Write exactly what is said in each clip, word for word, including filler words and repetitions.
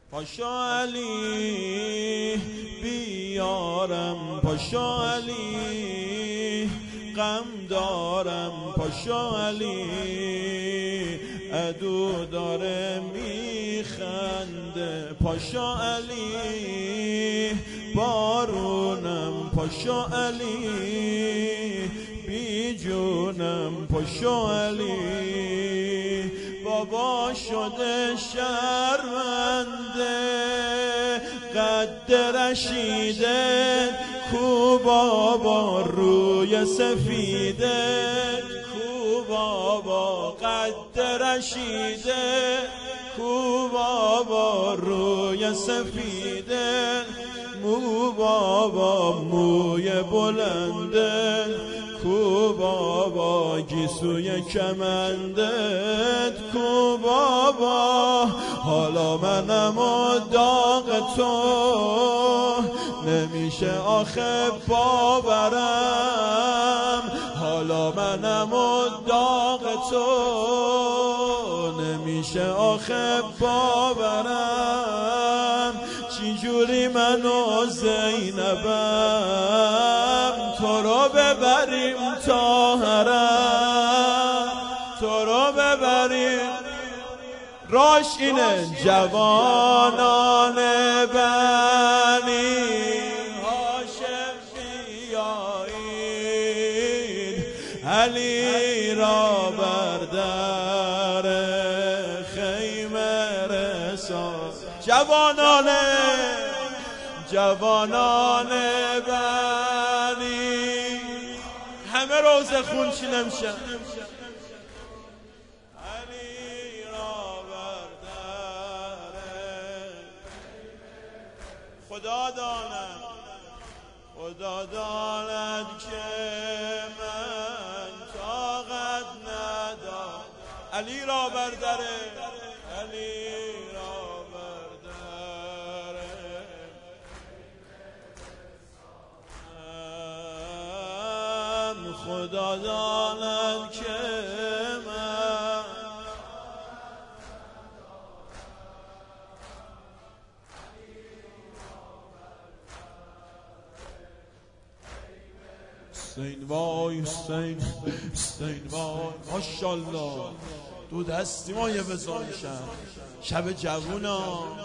پاشا علی بیارم، پاشا علی غم دارم، پاشا علی عدو داره میخنده، پاشا علی بارونم، پاشا علی بی جونم، پاشا علی بابا شده شرمنده، قد رشیده کو بابا روی سفیده، کو بابا قد رشیده کو بابا روی سفیده، مو بابا موی بلنده، کو بابا گیسوی کمندت، کو بابا حالا منم و داغ تو نمیشه آخه باورم، حالا منم و داغ تو نمیشه آخه باورم، چی جوری من و زینبم تو رو ببریم تا حرم، تو رو ببریم. راش اینه جوانان بنی هاشم بیایید، علی را بر در خیمه رسان. جوانان جوانان بنی همه روز خون چی نمیشن، علی را بر در خدا داند، خدا داند که من طاقت ندارم، علی را بر در، علی را بر در خدا داند که من حسین وای حسین حسین وای ماشاءالله دو دستی ما یه بزار شب شب جوونا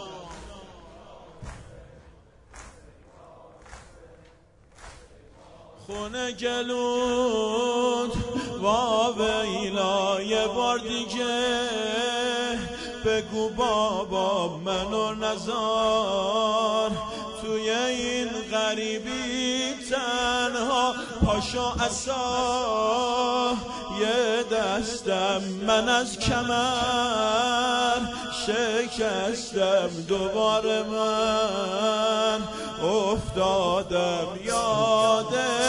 خونه گلود وا ویلا یه بار دیگه بگو بابا منو نزار توی این غریبی تنها، پاشا عصا یه دستم من از کمر شکستم، دوباره من افتادم یاد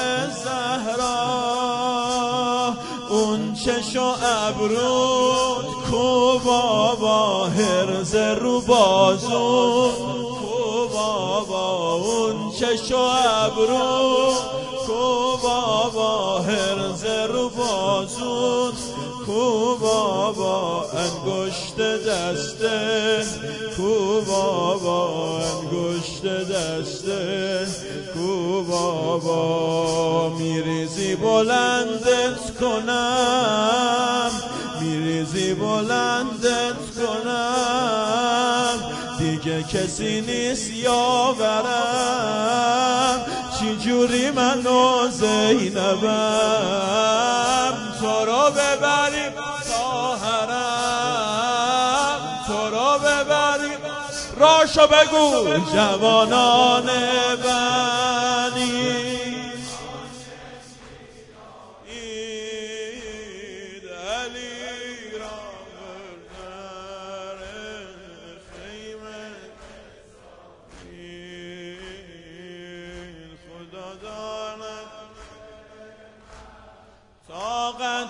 زهرا، اون چشم و ابرود کو بابا هرز رو بازون، کو بابا اون چشم و ابرود کو بابا هرز رو بازون، کو بابا انگشت دسته، کو بابا انگشت دسته، کو بابا میریزی بلندت کنم، میریزی بلندت کنم، دیگه کسی نیست یاورم، چی جوری منو زینبم تو رو ببریم تا حرم، تو رو ببریم. راشو بگو جوانان بنی طاقت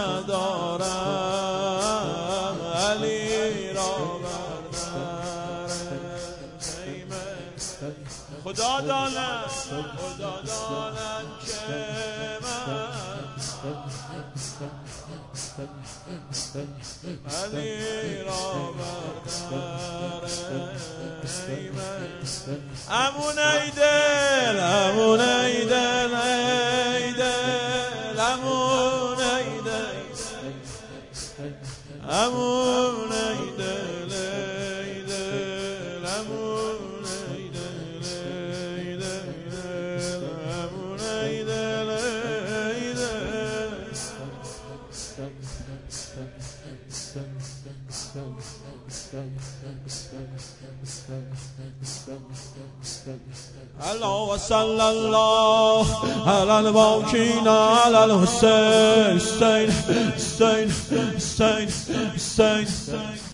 ندارم، علی را بر در خیمه، خدا داند خدا داند که من علی را بردار امون ای دل امون ای دل ای دل امون ای دل امون ای دل ای دل امون ای دل ای دل امون ای دل ای دل الله و صلی الله علی الباکین علی الحسین حسین حسین حسین حسین